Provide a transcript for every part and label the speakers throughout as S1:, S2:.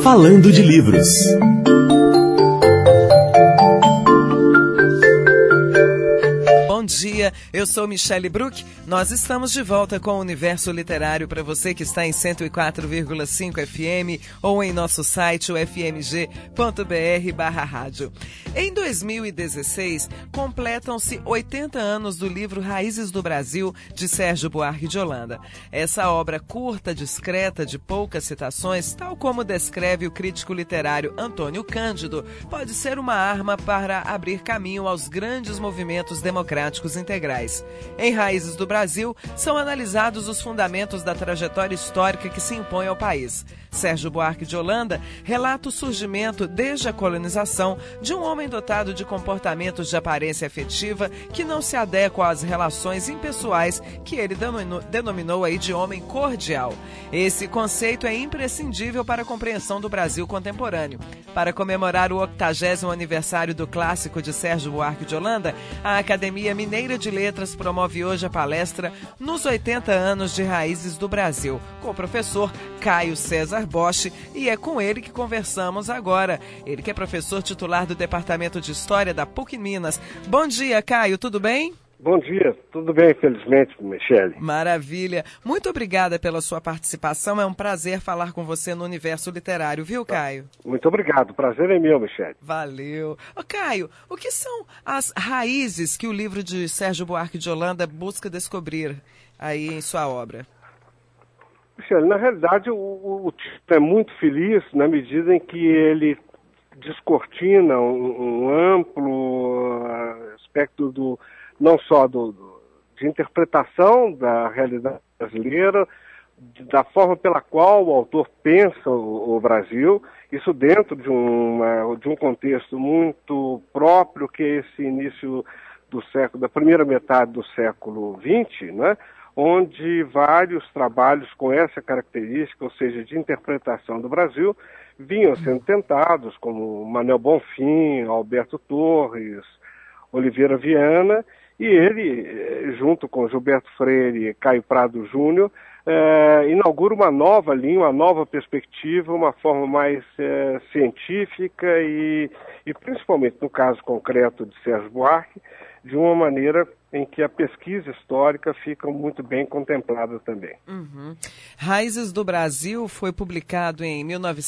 S1: Falando de Livros.
S2: Bom dia, eu sou Michele Bruck. Nós estamos de volta com o Universo Literário para você que está em 104,5 FM ou em nosso site, o fmg.br/rádio. Em 2016, completam-se 80 anos do livro Raízes do Brasil, de Sérgio Buarque de Holanda. Essa obra curta, discreta, de poucas citações, tal como descreve o crítico literário Antônio Cândido, pode ser uma arma para abrir caminho aos grandes movimentos democráticos integrais. Em Raízes do Brasil, são analisados os fundamentos da trajetória histórica que se impõe ao país. Sérgio Buarque de Holanda relata o surgimento, desde a colonização, de um homem dotado de comportamentos de aparência afetiva que não se adequam às relações impessoais que ele denominou aí de homem cordial. Esse conceito é imprescindível para a compreensão do Brasil contemporâneo. Para comemorar o 80º aniversário do clássico de Sérgio Buarque de Holanda, a Academia Mineira de Letras promove hoje a palestra Nos 80 anos de Raízes do Brasil, com o professor Caio César Bosch, e é com ele que conversamos agora. Ele que é professor titular do Departamento de História da PUC Minas. Bom dia, Caio, tudo bem?
S3: Bom dia, tudo bem, felizmente, Michele.
S2: Maravilha. Muito obrigada pela sua participação. É um prazer falar com você no Universo Literário, viu, Caio?
S3: Muito obrigado, o prazer é meu, Michele.
S2: Valeu. Ô, Caio, o que são as raízes que o livro de Sérgio Buarque de Holanda busca descobrir aí em sua obra?
S3: Michele, na realidade, o título é muito feliz na medida em que ele descortina um amplo aspecto não só de interpretação da realidade brasileira, da forma pela qual o autor pensa o Brasil, isso dentro de um contexto muito próprio, que é esse início da primeira metade do século XX, né? Onde vários trabalhos com essa característica, ou seja, de interpretação do Brasil, vinham sendo tentados, como Manuel Bonfim, Alberto Torres, Oliveira Viana, e ele, junto com Gilberto Freire e Caio Prado Júnior, inaugura uma nova linha, uma nova perspectiva, uma forma mais científica e, principalmente no caso concreto de Sérgio Buarque, de uma maneira em que a pesquisa histórica fica muito bem contemplada também.
S2: Uhum. Raízes do Brasil foi publicado em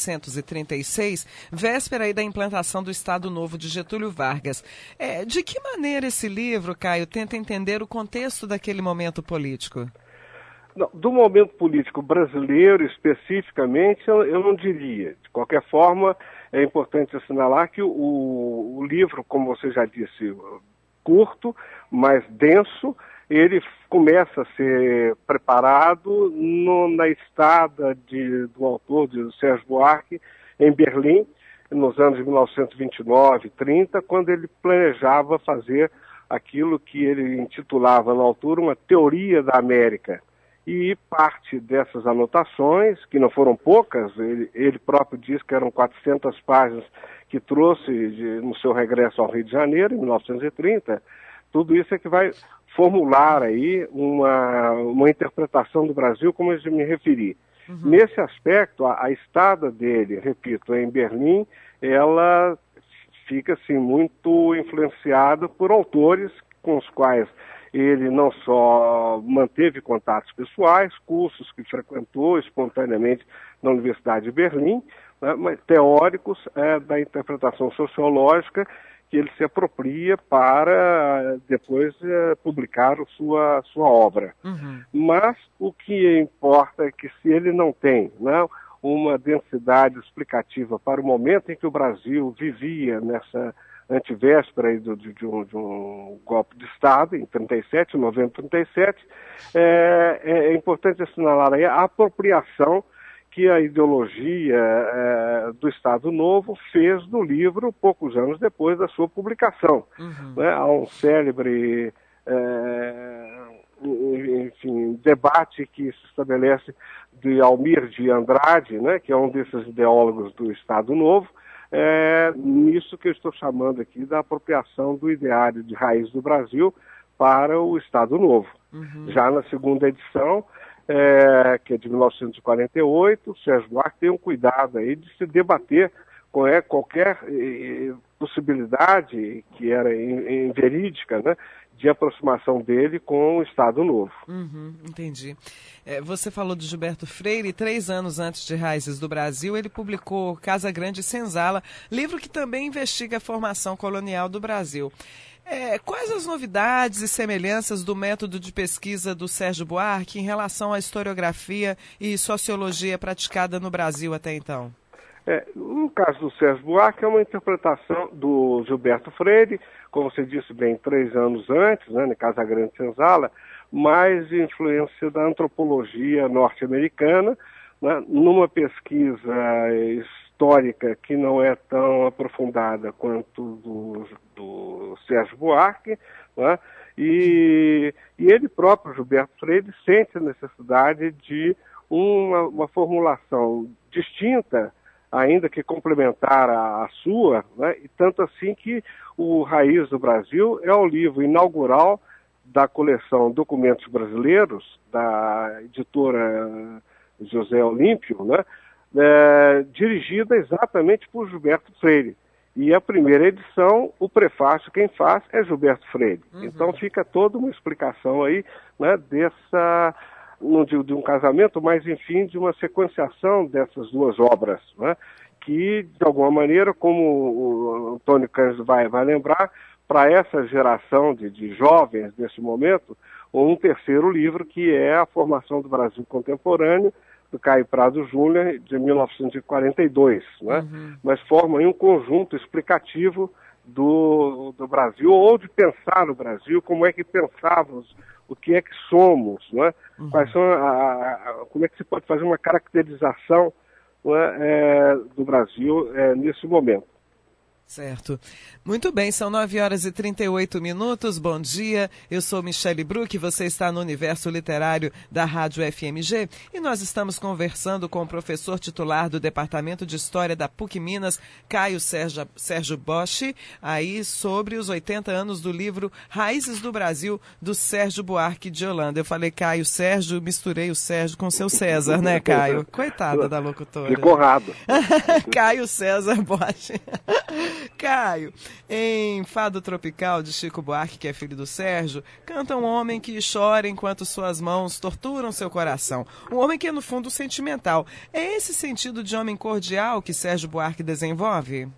S2: 1936, véspera aí da implantação do Estado Novo de Getúlio Vargas. De que maneira esse livro, Caio, tenta entender o contexto daquele momento político?
S3: Não, do momento político brasileiro, especificamente, eu não diria. De qualquer forma, é importante assinalar que o livro, como você já disse, curto, mais denso, ele começa a ser preparado na estada do autor, de Sérgio Buarque, em Berlim, nos anos de 1929 e 30, quando ele planejava fazer aquilo que ele intitulava na altura uma teoria da América. E parte dessas anotações, que não foram poucas, ele próprio diz que eram 400 páginas que trouxe no seu regresso ao Rio de Janeiro, em 1930, tudo isso é que vai formular aí uma interpretação do Brasil, como eu já me referi. Uhum. Nesse aspecto, a estada dele, repito, em Berlim, ela fica assim, muito influenciada por autores com os quais ele não só manteve contatos pessoais, cursos que frequentou espontaneamente na Universidade de Berlim, né, mas teóricos da interpretação sociológica que ele se apropria para depois publicar sua obra. Uhum. Mas o que importa é que se ele não tem, né, uma densidade explicativa para o momento em que o Brasil vivia nessa antivéspera aí de um golpe de Estado, em 37, novembro de 37, é importante assinalar aí a apropriação que a ideologia do Estado Novo fez do livro poucos anos depois da sua publicação. Uhum. Né? Há um célebre debate que se estabelece de Almir de Andrade, né, que é um desses ideólogos do Estado Novo, nisso que eu estou chamando aqui da apropriação do ideário de raiz do Brasil para o Estado Novo. Uhum. Já na segunda edição, que é de 1948. O Sérgio Buarque tem um cuidado aí de se debater com qualquer possibilidade, que era verídica, né, de aproximação dele com o Estado Novo.
S2: Entendi. Você falou de Gilberto Freire. 3 anos antes de Raízes do Brasil, ele publicou Casa Grande e Senzala, livro que também investiga a formação colonial do Brasil. Quais as novidades e semelhanças do método de pesquisa do Sérgio Buarque em relação à historiografia e sociologia praticada no Brasil até então?
S3: No caso do Sérgio Buarque, é uma interpretação do Gilberto Freire, como você disse bem, 3 anos antes, né, em Casa Grande e Senzala, mais influência da antropologia norte-americana, né, numa pesquisa histórica que não é tão aprofundada quanto do Sérgio Buarque, né, e ele próprio, Gilberto Freire, sente a necessidade de uma formulação distinta, ainda que complementar à sua, né? E tanto assim que o Raiz do Brasil é o livro inaugural da coleção Documentos Brasileiros, da editora José Olímpio, né? Dirigida exatamente por Gilberto Freire. E a primeira edição, o prefácio, quem faz é Gilberto Freire. Então fica toda uma explicação aí, né, não de um casamento, mas enfim, de uma sequenciação dessas duas obras, né? Que, de alguma maneira, como o Antônio Cândido vai lembrar, para essa geração de jovens nesse momento, um terceiro livro, que é A Formação do Brasil Contemporâneo, do Caio Prado Júnior, de 1942, né? Mas forma aí um conjunto explicativo do Brasil, ou de pensar o Brasil, como é que pensávamos, o que é que somos, né? Quais são como é que se pode fazer uma caracterização, né, do Brasil nesse momento.
S2: Certo. Muito bem, são 9h38. Bom dia, eu sou Michele Bruck, você está no Universo Literário da Rádio FMG e nós estamos conversando com o professor titular do Departamento de História da PUC Minas, Caio Sérgio Bosch, aí sobre os 80 anos do livro Raízes do Brasil, do Sérgio Buarque de Holanda. Eu falei Caio Sérgio, misturei o Sérgio com o seu César, né, Caio? Coitada da locutora.
S3: Ficou honrado.
S2: Caio César Bosch. Caio, em Fado Tropical de Chico Buarque, que é filho do Sérgio, canta um homem que chora enquanto suas mãos torturam seu coração. Um homem que é, no fundo, sentimental. É esse sentido de homem cordial que Sérgio Buarque desenvolve?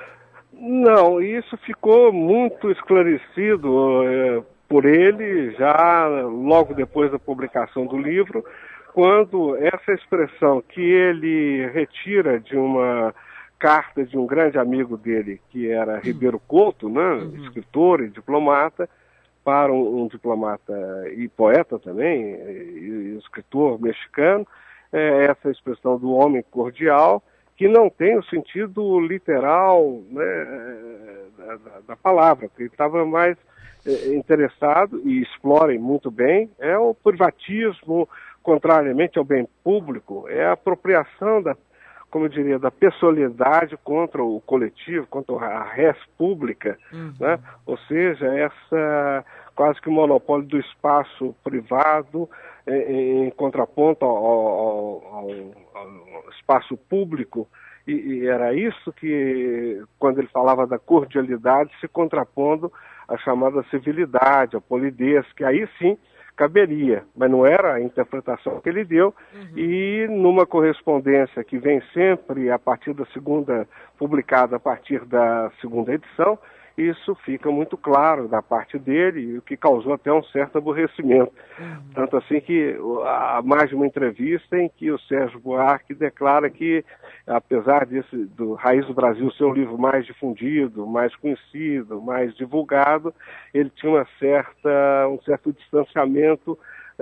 S3: Não, isso ficou muito esclarecido por ele já logo depois da publicação do livro, quando essa expressão que ele retira de uma carta de um grande amigo dele, que era Ribeiro Couto, né, escritor e diplomata, para um diplomata e poeta também, e escritor mexicano, essa expressão do homem cordial, que não tem o sentido literal, né, da palavra, porque ele estava mais interessado, e explorem muito bem, é o privatismo, contrariamente ao bem público, é a apropriação como eu diria, da pessoalidade contra o coletivo, contra a res pública, né? Ou seja, essa quase que o monopólio do espaço privado em contraponto ao espaço público, e era isso que, quando ele falava da cordialidade, se contrapondo à chamada civilidade, à polidez, que aí sim caberia, mas não era a interpretação que ele deu, e numa correspondência que vem sempre a partir da segunda, publicada a partir da segunda edição, isso fica muito claro da parte dele, o que causou até um certo aborrecimento. Tanto assim que há mais de uma entrevista em que o Sérgio Buarque declara que, apesar do Raiz do Brasil ser um livro mais difundido, mais conhecido, mais divulgado, ele tinha um certo distanciamento,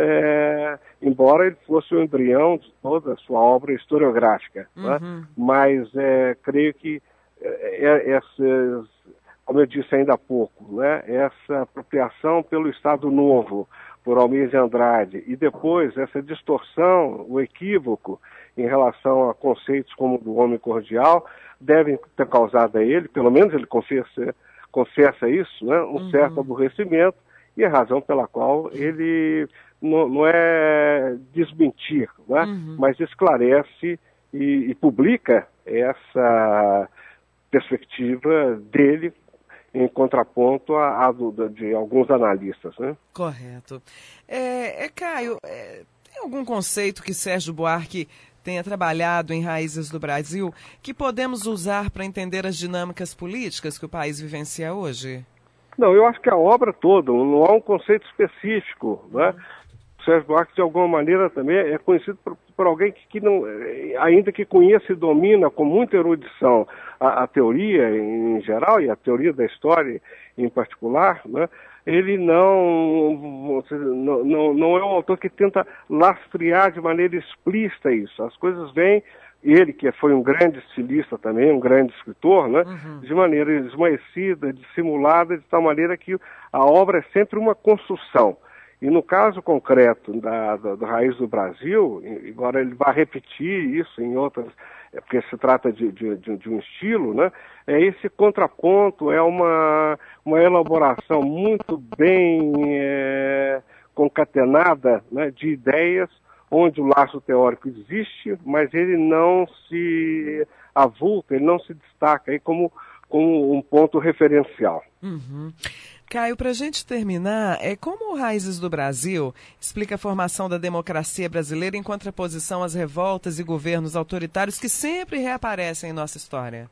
S3: embora ele fosse o embrião de toda a sua obra historiográfica. Né? Mas creio que essas, como eu disse ainda há pouco, né, essa apropriação pelo Estado Novo, por Almir de Andrade, e depois essa distorção, o equívoco em relação a conceitos como o do homem cordial, devem ter causado a ele, pelo menos ele confessa isso, né, um certo aborrecimento, e a razão pela qual ele não é desmentir, né? Mas esclarece e publica essa perspectiva dele em contraponto de alguns analistas, né?
S2: Correto. Caio, tem algum conceito que Sérgio Buarque tenha trabalhado em Raízes do Brasil que podemos usar para entender as dinâmicas políticas que o país vivencia hoje?
S3: Não, eu acho que a obra toda, não há um conceito específico, né? O Sérgio Buarque, de alguma maneira, também é conhecido por alguém que não, ainda que conheça e domina com muita erudição a teoria em geral e a teoria da história em particular, né? Ele não é um autor que tenta lastrear de maneira explícita isso. As coisas vêm, ele que foi um grande estilista também, um grande escritor, né? De maneira esmaecida, dissimulada, de tal maneira que a obra é sempre uma construção. E no caso concreto do Raiz do Brasil, agora ele vai repetir isso em outras, porque se trata de um estilo, né? Esse contraponto é uma elaboração muito bem concatenada, né, de ideias, onde o laço teórico existe, mas ele não se avulta, ele não se destaca aí como um ponto referencial.
S2: Caio, para a gente terminar, como o Raízes do Brasil explica a formação da democracia brasileira em contraposição às revoltas e governos autoritários que sempre reaparecem em nossa história?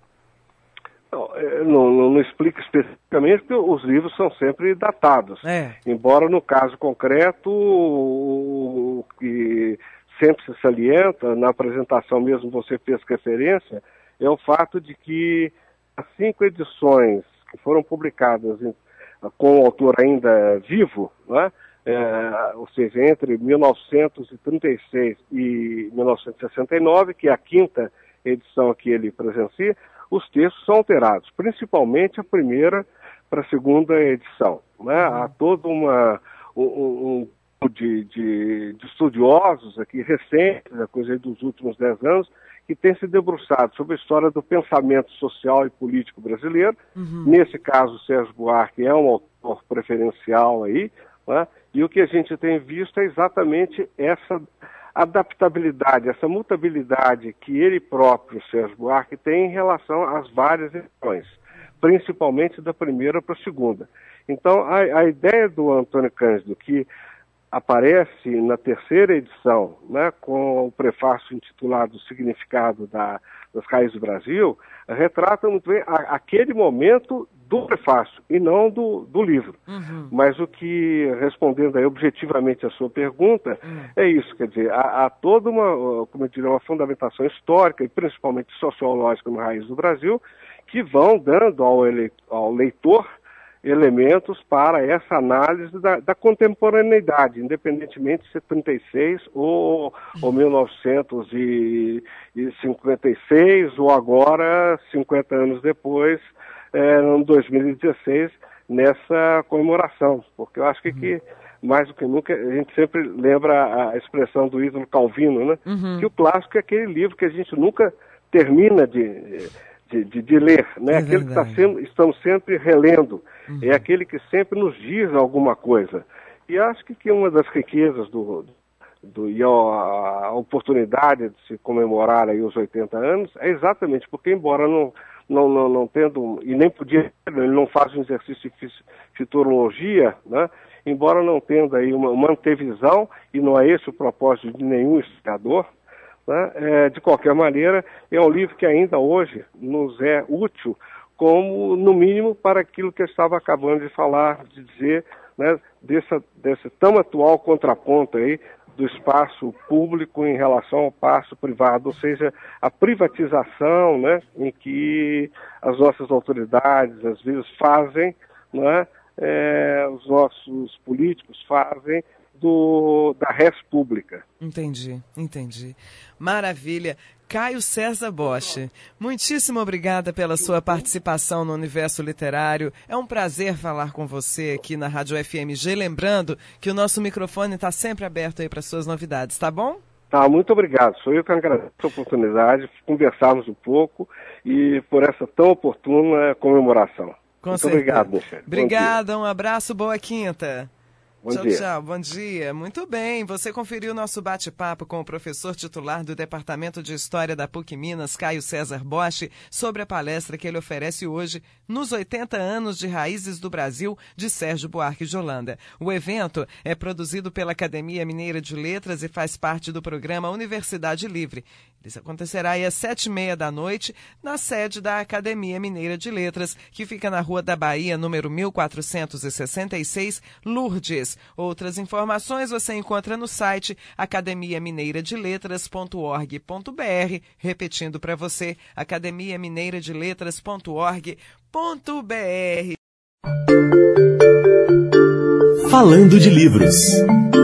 S3: Não explica especificamente, porque os livros são sempre datados. Embora no caso concreto, o que sempre se salienta, na apresentação mesmo você fez referência, é o fato de que as 5 edições que foram publicadas com o autor ainda vivo, né? Ou seja, entre 1936 e 1969, que é a 5ª edição que ele presencia, os textos são alterados, principalmente a primeira para a 2ª edição, né? Há todo um de estudiosos aqui recentes, a coisa dos últimos 10 anos, que tem se debruçado sobre a história do pensamento social e político brasileiro. Nesse caso, Sérgio Buarque é um autor preferencial aí, né? E o que a gente tem visto é exatamente essa adaptabilidade, essa mutabilidade que ele próprio, Sérgio Buarque, tem em relação às várias edições, principalmente da primeira para a 2ª. Então, a ideia do Antônio Cândido, que aparece na 3ª edição, né, com o prefácio intitulado Significado das Raízes do Brasil, retrata muito bem aquele momento do prefácio e não do livro. Mas o que, respondendo aí objetivamente a sua pergunta, é isso, quer dizer, há toda uma fundamentação histórica e principalmente sociológica no Raiz do Brasil, que vão dando ao leitor elementos para essa análise da contemporaneidade, independentemente de ser 36 ou 1956, ou agora, 50 anos depois, em 2016, nessa comemoração. Porque eu acho que mais do que nunca, a gente sempre lembra a expressão do Ítalo Calvino, né? Que o clássico é aquele livro que a gente nunca termina de ler, né? Aquele que estamos sempre relendo. É aquele que sempre nos diz alguma coisa. E acho que uma das riquezas e a oportunidade de se comemorar aí os 80 anos é exatamente porque, embora não tendo, e nem podia, ele não faz um exercício de futurologia, né? Embora não tendo aí uma antevisão, e não é esse o propósito de nenhum historiador, né? De qualquer maneira, é um livro que ainda hoje nos é útil como, no mínimo, para aquilo que eu estava acabando de falar, de dizer, né, desse tão atual contraponto aí do espaço público em relação ao espaço privado, ou seja, a privatização, né, em que as nossas autoridades, às vezes, fazem, né, os nossos políticos fazem da res pública.
S2: Entendi. Maravilha. Caio César Bosch, muitíssimo obrigada pela sua participação no Universo Literário. É um prazer falar com você aqui na Rádio FMG. Lembrando que o nosso microfone está sempre aberto aí para suas novidades, tá bom?
S3: Tá, muito obrigado. Sou eu que agradeço a oportunidade de conversarmos um pouco e por essa tão oportuna comemoração.
S2: Com
S3: muito
S2: certeza.
S3: Obrigado, Michele.
S2: Obrigada, um abraço, boa quinta.
S3: Bom dia.
S2: Tchau, bom dia. Muito bem, você conferiu nosso bate-papo com o professor titular do Departamento de História da PUC Minas, Caio César Bosch, sobre a palestra que ele oferece hoje nos 80 anos de Raízes do Brasil, de Sérgio Buarque de Holanda. O evento é produzido pela Academia Mineira de Letras e faz parte do programa Universidade Livre. Isso acontecerá aí às 7h30 da noite, na sede da Academia Mineira de Letras, que fica na Rua da Bahia, número 1466, Lourdes. Outras informações você encontra no site academiamineiradeletras.org.br, repetindo para você, academiamineiradeletras.org.br.
S1: Falando de livros.